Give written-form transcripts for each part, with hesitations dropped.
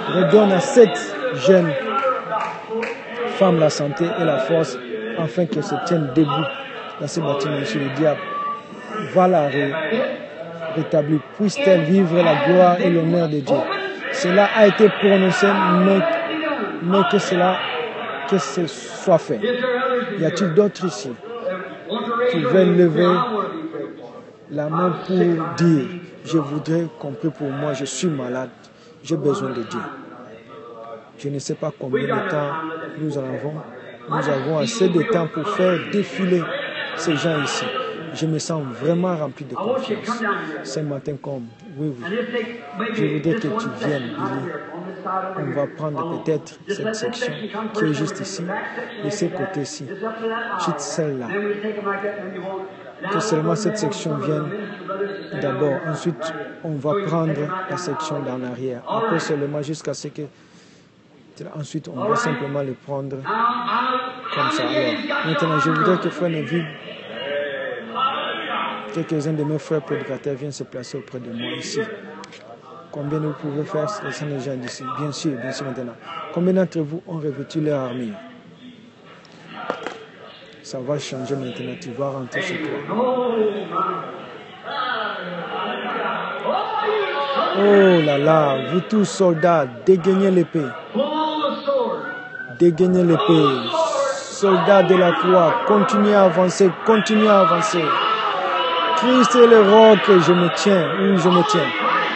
redonne à cette jeune femme la santé et la force afin qu'elle se tienne debout dans ce bâtiment. Sur le diable va la rétablir. Puisse-t-elle vivre la gloire et l'honneur de Dieu. Cela a été prononcé, mais que ce soit fait. Y a-t-il d'autres ici qui veulent lever la main pour dire, je voudrais qu'on prie pour moi, je suis malade, j'ai besoin de Dieu. Je ne sais pas combien de temps nous avons. Nous avons assez de temps pour faire défiler ces gens ici. Je me sens vraiment rempli de confiance. Ce matin, comme, oui, je voudrais que tu viennes, Billy. On va prendre peut-être cette section qui est juste ici, de ce côté-ci, juste celle-là. Que seulement cette section vienne d'abord. Ensuite, on va prendre la section d'en arrière. Après seulement jusqu'à ce que... Ensuite, on va simplement le prendre comme ça. Alors, maintenant, je voudrais que Frère Neville, quelques-uns de mes frères prédicateurs viennent se placer auprès de moi ici. Combien vous pouvez faire laissant les gens d'ici? Bien sûr maintenant. Combien d'entre vous ont revêtu leur armure? Ça va changer maintenant. Tu vas rentrer chez toi. Oh là là, vous tous soldats, dégainez l'épée. Dégainez l'épée. Soldats de la croix, continuez à avancer, continuez à avancer. Christ est le roc, je me tiens, où je me tiens.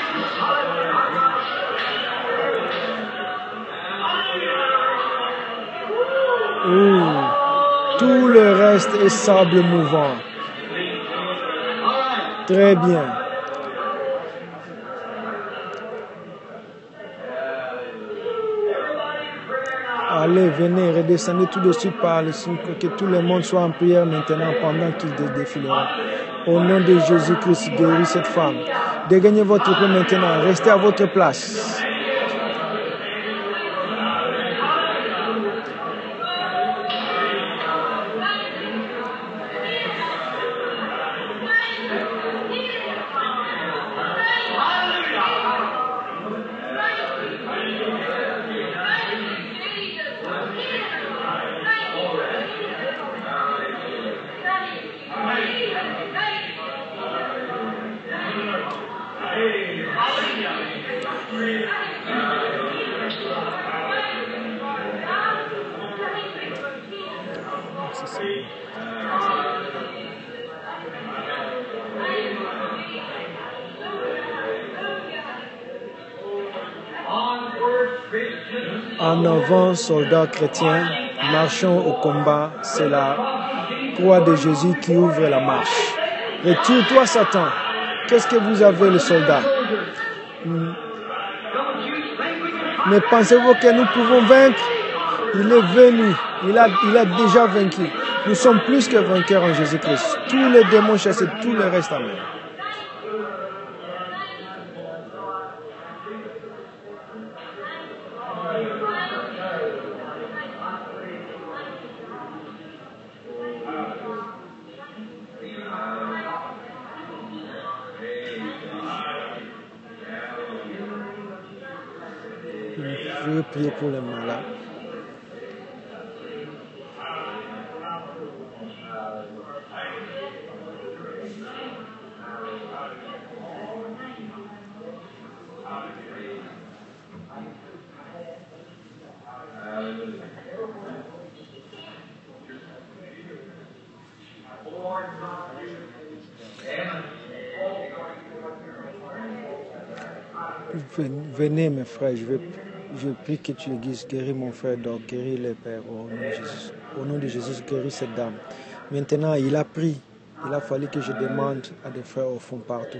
Tout le reste est sable mouvant. Très bien. Allez, venez, redescendez tout de suite par le sucre, que tout le monde soit en prière maintenant pendant qu'ils défileront. Au nom de Jésus-Christ, guéris cette femme. Dégagnez votre épée maintenant, restez à votre place. En avant, soldats chrétiens, marchons au combat. C'est la croix de Jésus qui ouvre la marche. Retire-toi, Satan. Qu'est-ce que vous avez, le soldat? Mais pensez-vous que nous pouvons vaincre? Il est venu. Il a déjà vaincu. Nous sommes plus que vainqueurs en Jésus-Christ. Tous les démons chassés, tout le reste à main. Je vais prier pour les malades. Venez mes frères, je prie que tu guides, guéris mon frère, donc guéris les pères au nom de Jésus. Au nom de Jésus, guéris cette dame. Maintenant, il a pris. Il a fallu que je demande à des frères au fond partout.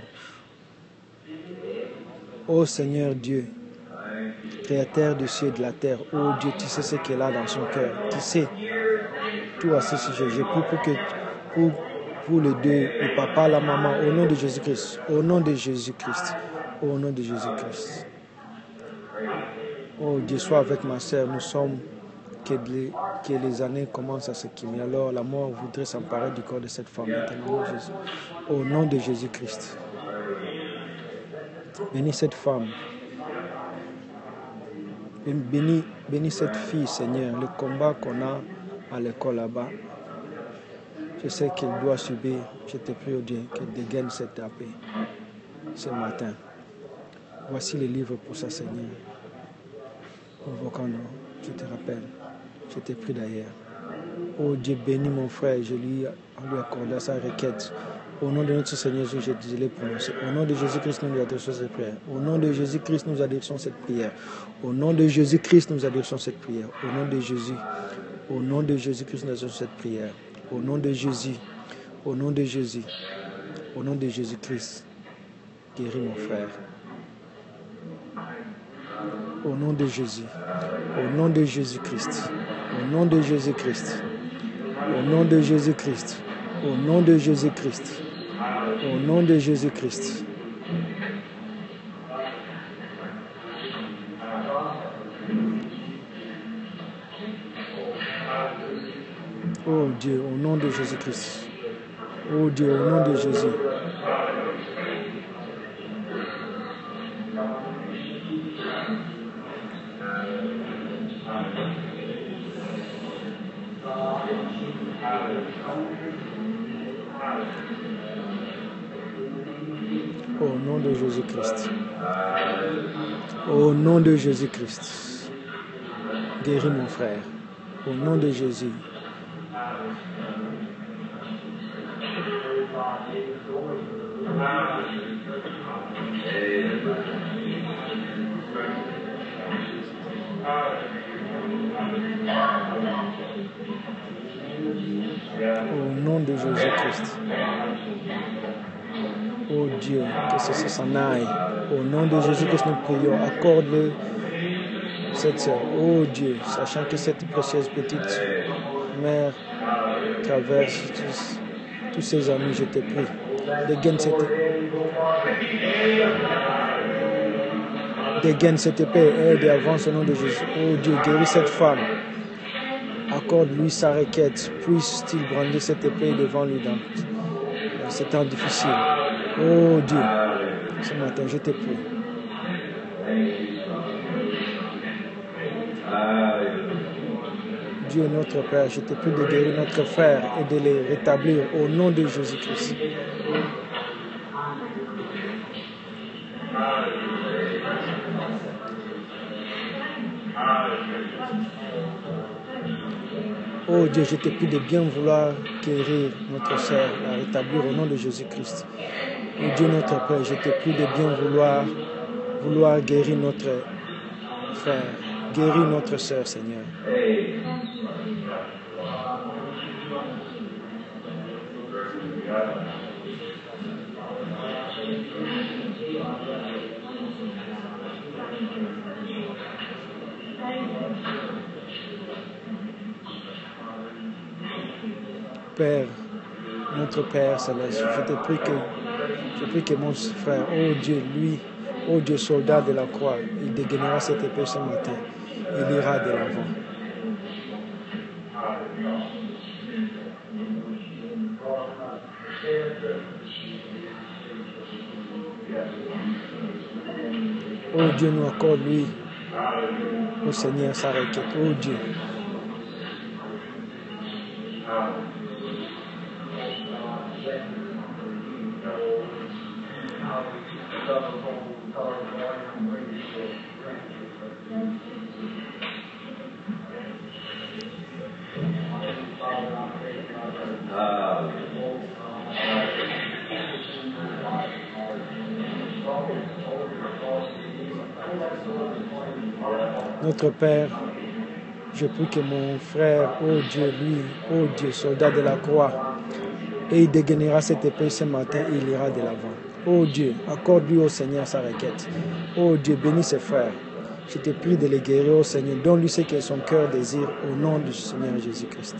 Ô Seigneur Dieu, Créateur du ciel et de la terre, ô Dieu, tu sais ce qu'elle a dans son cœur. Tu sais tout à ce sujet. Je prie pour les deux, le papa, la maman, au nom de Jésus-Christ. Au nom de Jésus-Christ. Au nom de Jésus-Christ. Oh Dieu, sois avec ma sœur. Nous sommes que les années commencent à se quitter. Alors la mort voudrait s'emparer du corps de cette femme. Au nom de Jésus-Christ. Bénis cette femme. Bénis cette fille, Seigneur. Le combat qu'on a à l'école là-bas, je sais qu'elle doit subir. Je te prie, oh Dieu, qu'elle dégaine cette épée ce matin. Voici les livres pour ça, Seigneur. Convoquons-nous, je te rappelle. Je t'ai pris d'ailleurs. Oh Dieu, bénis mon frère. Je lui accorde sa requête. Au nom de notre Seigneur Jésus, je l'ai prononcé. Au nom de Jésus-Christ, nous adressons cette prière. Au nom de Jésus-Christ, nous adressons cette prière. Au nom de Jésus-Christ, nous adressons cette prière. Au nom de Jésus. Au nom de Jésus-Christ, nous adressons cette prière. Au nom de Jésus. Au nom de Jésus. Au nom de Jésus-Christ. Guéris mon frère. Au nom de Jésus. Au nom de Jésus-Christ. Au nom de Jésus-Christ. Au nom de Jésus-Christ. Au nom de Jésus-Christ. Au nom de Jésus-Christ. Oh Dieu, au nom de Jésus-Christ. Oh Dieu, au nom de Jésus. Au nom de Jésus-Christ. Au nom de Jésus-Christ. Guéris mon frère. Au nom de Jésus. Au nom de Jésus-Christ. Oh Dieu, que ça s'en aille. Au nom de Jésus-Christ, nous prions. Accorde cette sœur. Oh Dieu, sachant que cette précieuse petite mère traverse tous ses amis, je te prie. Dégaine cette épée, aide et avance au nom de Jésus. Oh Dieu, guéris cette femme. Accorde-lui sa requête. Puisse-t-il brandir cette épée devant lui dans ces temps difficiles. Oh Dieu, ce matin, je te prie. Dieu notre Père, je te prie de guérir notre frère et de les rétablir au nom de Jésus-Christ. Oh Dieu, je te prie de bien vouloir guérir notre sœur, la rétablir au nom de Jésus-Christ. Oh Dieu notre Père, je te prie de bien vouloir guérir notre frère, guérir notre sœur, Seigneur. Père, notre Père céleste, je prie que mon frère, oh Dieu, lui, oh Dieu, soldat de la croix, il dégainera cette épée ce matin. Il ira de l'avant. Oh Dieu, nous accorde lui, au Seigneur, sa requête. Oh Dieu. Notre Père, je prie que mon frère, oh Dieu, lui, oh Dieu, soldat de la croix, et il dégainera cette épée ce matin et il ira de l'avant. Oh Dieu, accorde-lui au Seigneur sa requête. Oh Dieu, bénis ses frères. Je te prie de les guérir, oh Seigneur. Donne-lui ce que son cœur désire au nom du Seigneur Jésus-Christ.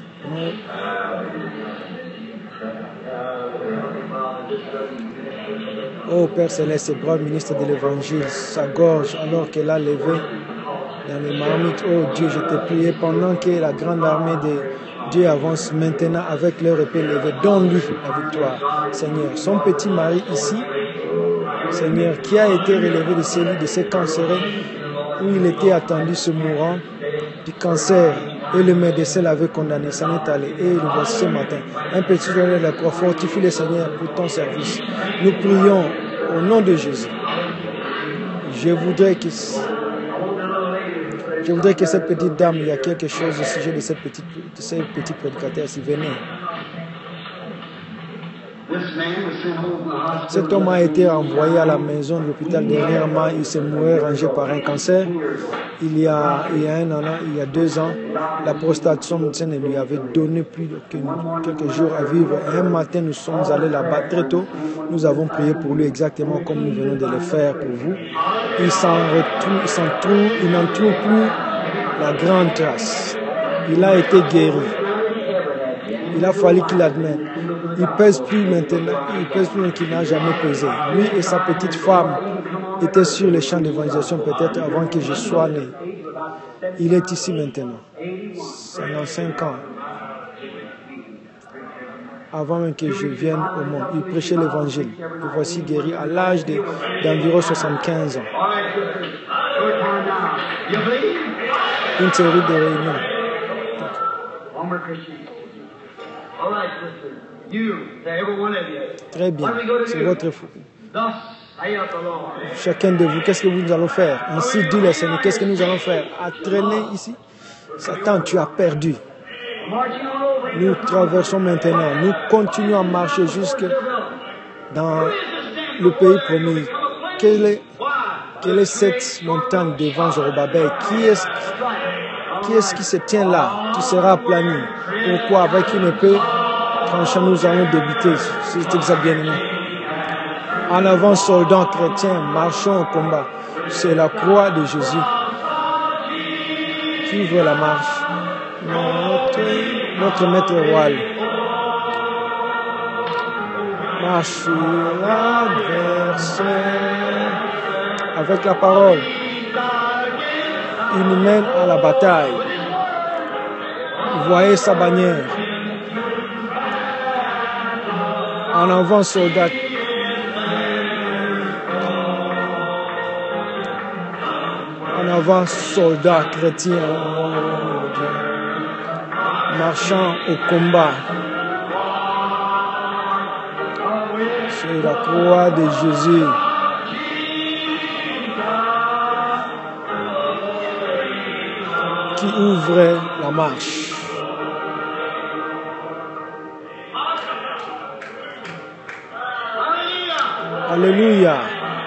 Oh Père Céleste, brave ministre de l'Évangile, sa gorge alors qu'elle a levé dans les marmites. Oh Dieu, je te prie, pendant que la grande armée de Dieu avance maintenant avec leur épée levée, donne-lui la victoire, Seigneur. Son petit mari ici, Seigneur, qui a été relevé de ces lits, de ces cancéreux, où il était attendu se mourant du cancer, et le médecin l'avait condamné, s'en est allé, et le voici ce matin. Un petit donné de la croix, fortifie le Seigneur pour ton service. Nous prions au nom de Jésus. Je voudrais que cette petite dame, il y a quelque chose au sujet de ces petits prédicateurs, s'il venait. Cet homme a été envoyé à la maison de l'hôpital dernièrement. Il s'est mouru rangé par un cancer. Il y a 1 an, il y a 2 ans, la prostate, son médecin ne lui avait donné plus que quelques jours à vivre. Et un matin, nous sommes allés là-bas très tôt. Nous avons prié pour lui exactement comme nous venons de le faire pour vous. Il n'en trouve plus la grande trace. Il a été guéri. Il a fallu qu'il admette. Il pèse plus maintenant. Il pèse plus qu'il n'a jamais pesé. Lui et sa petite femme étaient sur les champs d'évangélisation peut-être avant que je sois né. Il est ici maintenant. 55 ans. Avant même que je vienne au monde. Il prêchait l'évangile. Le voici guéri à l'âge d'environ 75 ans. Une série de réunions. Très bien, c'est votre fou. Chacun de vous, qu'est-ce que nous allons faire? Ainsi dit le Seigneur, qu'est-ce que nous allons faire? À traîner ici? Satan, tu as perdu. Nous traversons maintenant, nous continuons à marcher jusque dans le pays promis. Quelle est cette montagne devant Zorobabel? Qui est-ce qui se tient là? Tu seras aplani. Pourquoi? Avec une épée tranchant, nous allons débiter. C'est exact, bien-aimé. En avant, soldats chrétiens, marchons au combat. C'est la croix de Jésus qui ouvre la marche. Notre maître royal marche sur l'adversaire avec la parole. Il nous mène à la bataille. Voyez sa bannière. En avant, soldat. En avant, soldat chrétien. Marchant au combat. C'est la croix de Jésus. Qui ouvre la marche. Alléluia.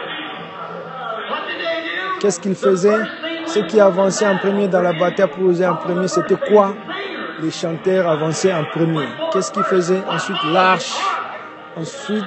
Qu'est-ce qu'il faisait? Ceux qui avançaient en premier dans la bataille pour oser en premier, c'était quoi? Les chanteurs avançaient en premier. Qu'est-ce qu'ils faisaient? Ensuite, l'arche. Ensuite,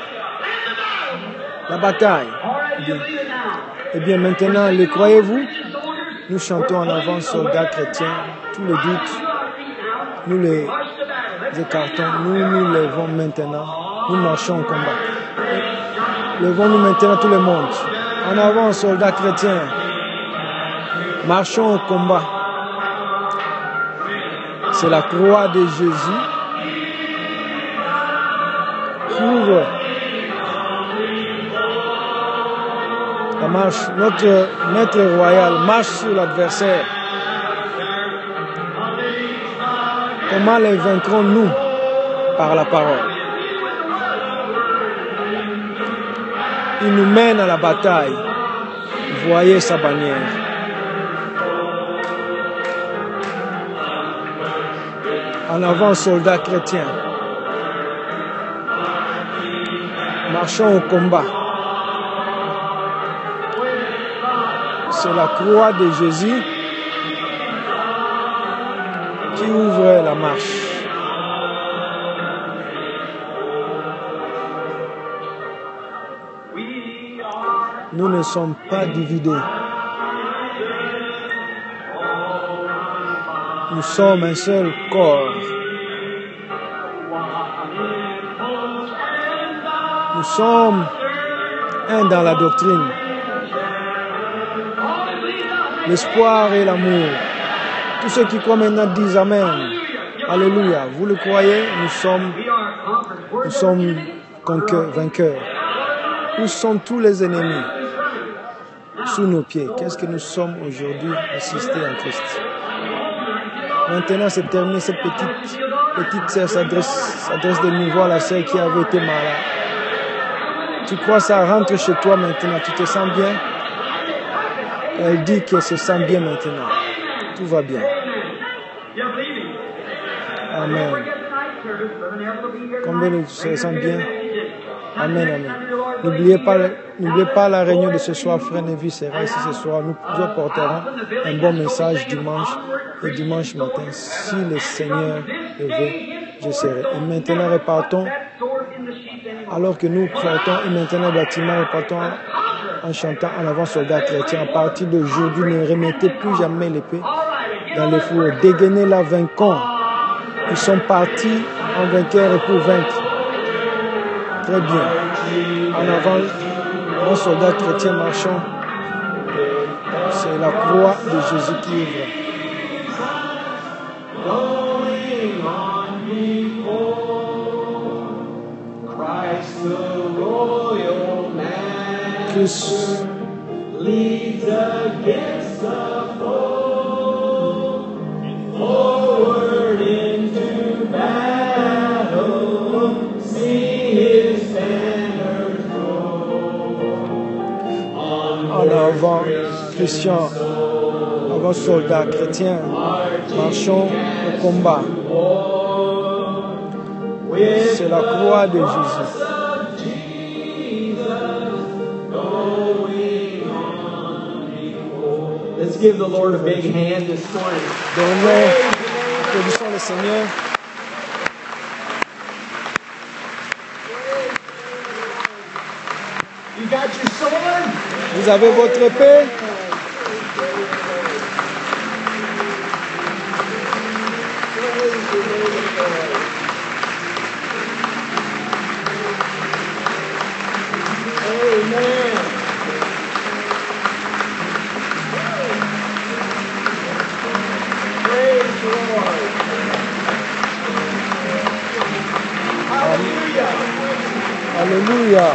la bataille. Eh bien, maintenant, le croyez-vous? Nous chantons en avant, soldats chrétiens, tous les doutes, nous les écartons, nous levons maintenant, nous marchons au combat. Levons-nous maintenant tout le monde. En avant, soldats chrétiens, marchons au combat. C'est la croix de Jésus qui ouvre la marche. Notre maître royal marche sur l'adversaire. Comment les vaincrons-nous? Par la parole. Il nous mène à la bataille. Voyez sa bannière. En avant, soldats chrétiens. Marchons au combat. C'est la croix de Jésus qui ouvre la marche. Nous ne sommes pas dividés. Nous sommes un seul corps. Nous sommes un dans la doctrine. L'espoir et l'amour. Tous ceux qui croient maintenant disent Amen. Alléluia. Vous le croyez? Nous sommes vainqueurs. Où sont tous les ennemis sous nos pieds? Qu'est-ce que nous sommes aujourd'hui assistés en Christ? Maintenant, c'est terminé. Cette petite sœur s'adresse de nouveau à la sœur qui avait été malade. Tu crois ça? Rentre chez toi maintenant. Tu te sens bien? Elle dit qu'elle se sent bien maintenant. Tout va bien. Amen. Combien de se sent bien? Amen, amen. N'oubliez pas la réunion de ce soir. Frère Nevi sera ici ce soir. Nous apporterons un bon message dimanche et dimanche matin. Si le Seigneur le veut, je serai. Et maintenant, repartons. Alors que nous sortons et maintenant bâtiment, repartons en chantant en avant soldats chrétiens. À partir d'aujourd'hui, ne remettez plus jamais l'épée dans les fours. Dégainez-la, vainquons. Ils sont partis en vainqueur et pour vaincre. Très bien. En avant, un soldat chrétien marchant. C'est la croix de Jésus qui ouvre. Christ leads against the foe, forward into battle, see his banner go. En avant, Christian, avant soldat chrétien, marchons au combat. C'est la croix de Jésus. Let's give the Lord a big hand this morning. Applaudissons le Seigneur. You got your sword? Vous avez votre épée? Amen. Alléluia.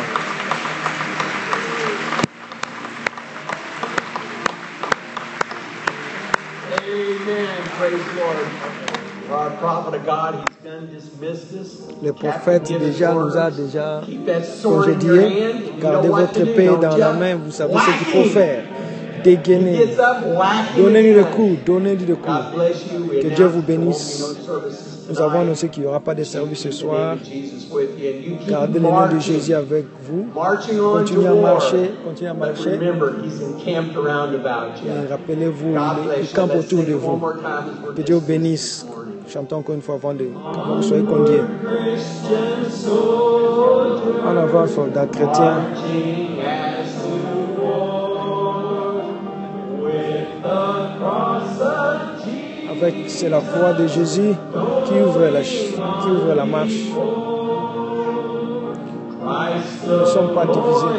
Amen. Praise the Lord. Our prophet of God, he's done dismissed us. Le prophète déjà nous a déjà congédié. Gardez votre épée dans la main, vous savez ce qu'il faut faire. Dégainer. Donnez-lui le coup, donnez-lui le coup. Que Dieu vous bénisse. Nous avons annoncé qu'il n'y aura pas de service ce soir. Gardez le nom de Jésus avec vous. Continuez à marcher, continuez à marcher. Et rappelez-vous, il campe autour de vous. Que Dieu vous bénisse. Chantons encore une fois avant que vous soyez conduits. En avant, soldats chrétiens. C'est la croix de Jésus qui ouvre la marche. Nous ne sommes pas divisés.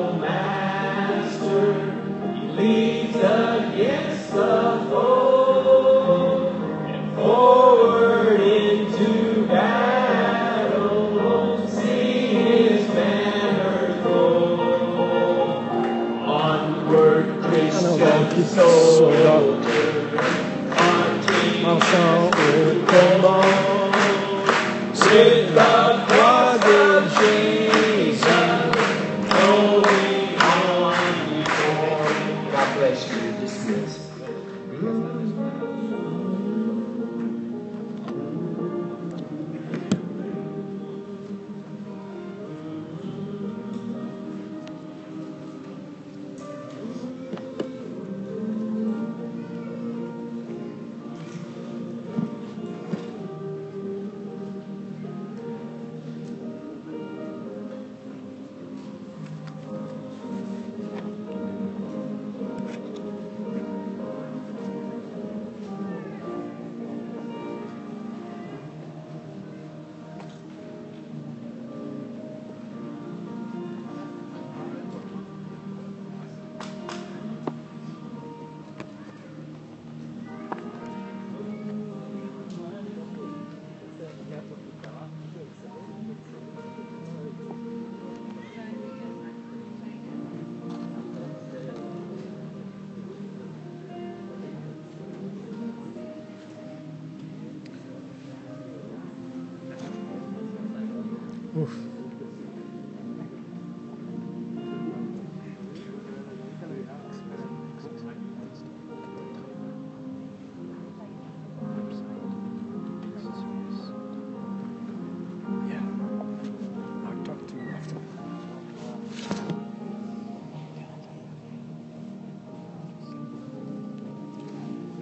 Marchant au combat, c'est la croix de Jésus. Going on before. God bless you. You're dismissed.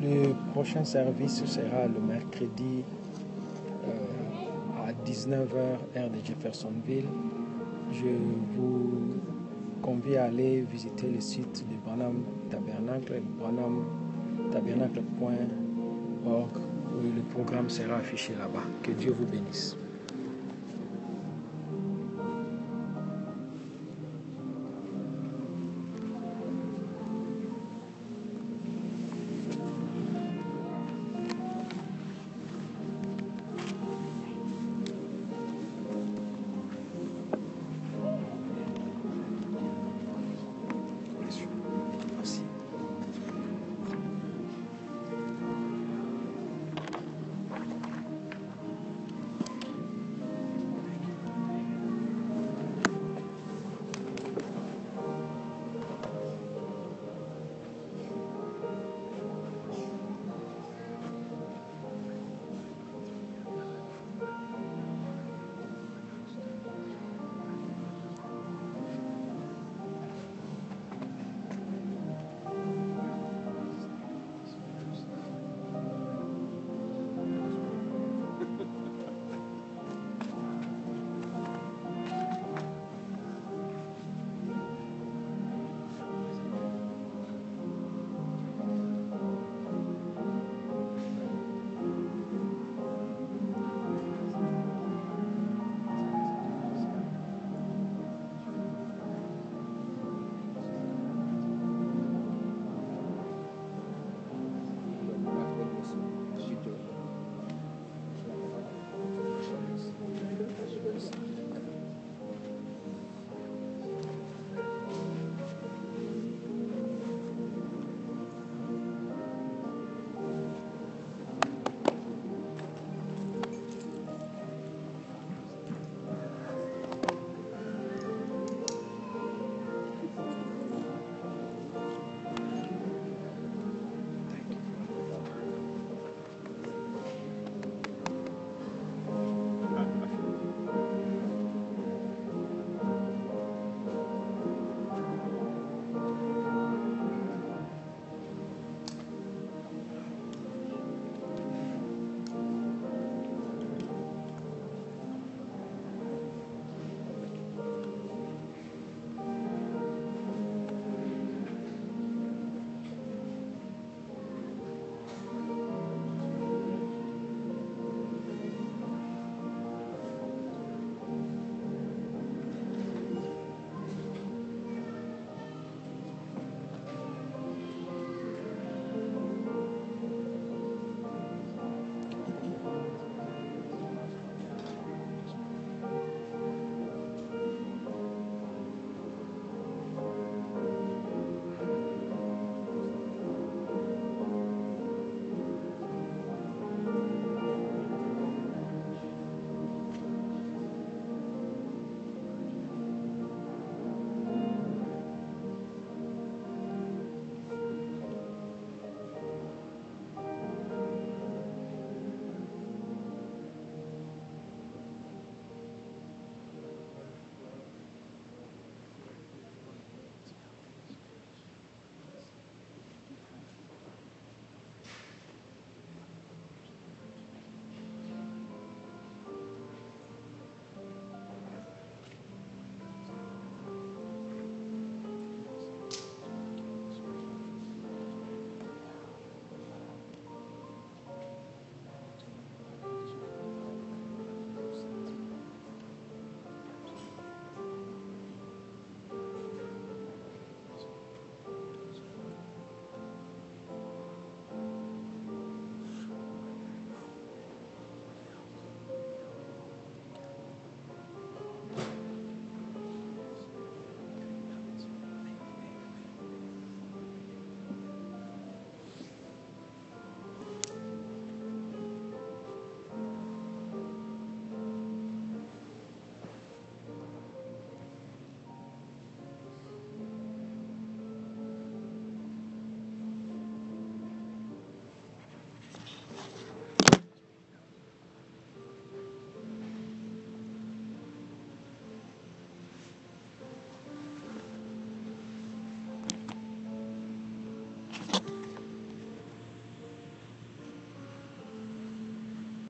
Le prochain service sera le mercredi à 19h, heure de Jeffersonville. Je vous convie à aller visiter le site de Branham Tabernacle, branhamtabernacle.org, où le programme sera affiché là-bas. Que Dieu vous bénisse.